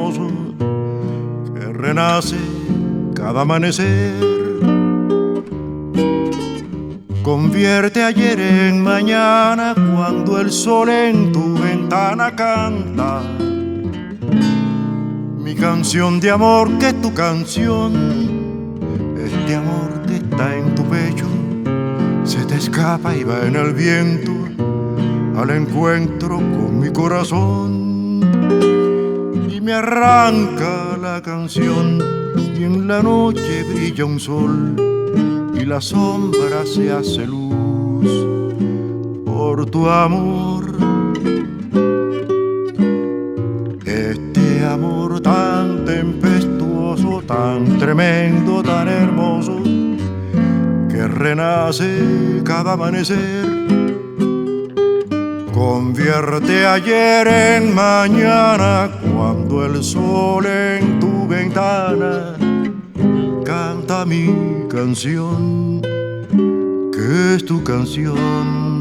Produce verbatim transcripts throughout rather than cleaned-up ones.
hermoso que renace cada amanecer. Convierte ayer en mañana cuando el sol en tu ventana canta mi canción de amor, que es tu canción. Este amor que está en tu pecho se te escapa y va en el viento al encuentro con mi corazón y me arranca la canción. Y en la noche brilla un sol y la sombra se hace luz por tu amor. Este amor tan tempestuoso, tan tremendo, tan hermoso, que renace cada amanecer. Convierte ayer en mañana cuando el sol en tu ventana canta mi canción, que es tu canción.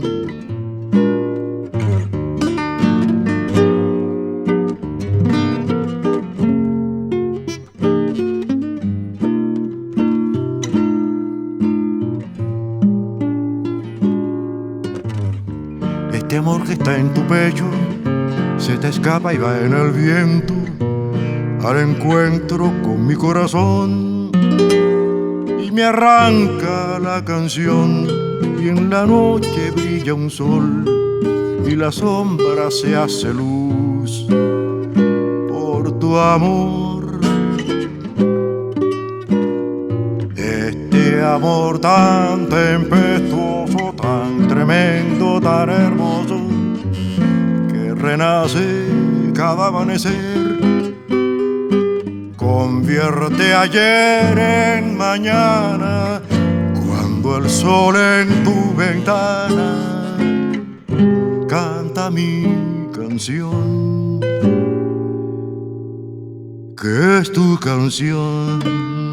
Este amor que está en tu pecho se te escapa y va en el viento al encuentro con mi corazón y me arranca la canción. Y en la noche brilla un sol y la sombra se hace luz por tu amor. Este amor tan tempestuoso, tan tremendo, tan hermoso, que renace cada amanecer. Convierte ayer en mañana cuando el sol en tu ventana canta mi canción, que es tu canción.